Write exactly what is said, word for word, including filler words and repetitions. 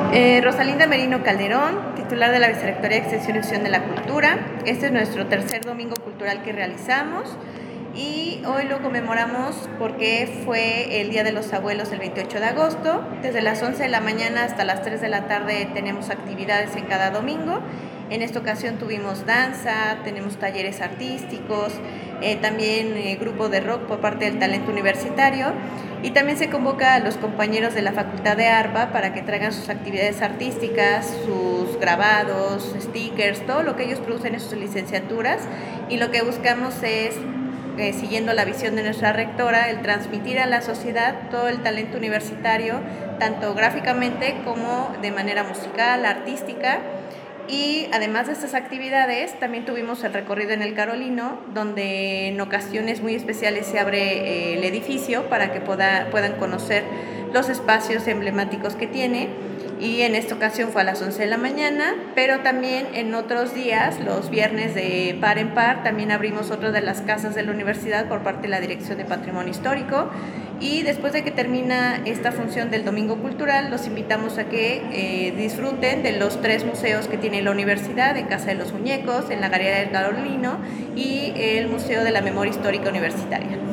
Eh, Rosalinda Merino Calderón, titular de la Vicerrectoría de Extensión y Difusión de la Cultura. Este es nuestro tercer domingo cultural que realizamos y hoy lo conmemoramos porque fue el Día de los Abuelos el veintiocho de agosto. Desde las once de la mañana hasta las tres de la tarde tenemos actividades en cada domingo. En esta ocasión tuvimos danza, tenemos talleres artísticos, eh, también eh, grupo de rock por parte del talento universitario, y también se convoca a los compañeros de la Facultad de ARPA para que traigan sus actividades artísticas, sus grabados, stickers, todo lo que ellos producen en sus licenciaturas, y lo que buscamos es, eh, siguiendo la visión de nuestra rectora, el transmitir a la sociedad todo el talento universitario, tanto gráficamente como de manera musical, artística. Y además de estas actividades, también tuvimos el recorrido en el Carolino, donde en ocasiones muy especiales se abre eh, el edificio para que pueda, puedan conocer los espacios emblemáticos que tiene. Y en esta ocasión fue a las once de la mañana, pero también en otros días, los viernes de par en par, también abrimos otra de las casas de la universidad por parte de la Dirección de Patrimonio Histórico. Y después de que termina esta función del Domingo Cultural, los invitamos a que eh, disfruten de los tres museos que tiene la universidad: en Casa de los Muñecos, en la Galería del Carolino y el Museo de la Memoria Histórica Universitaria.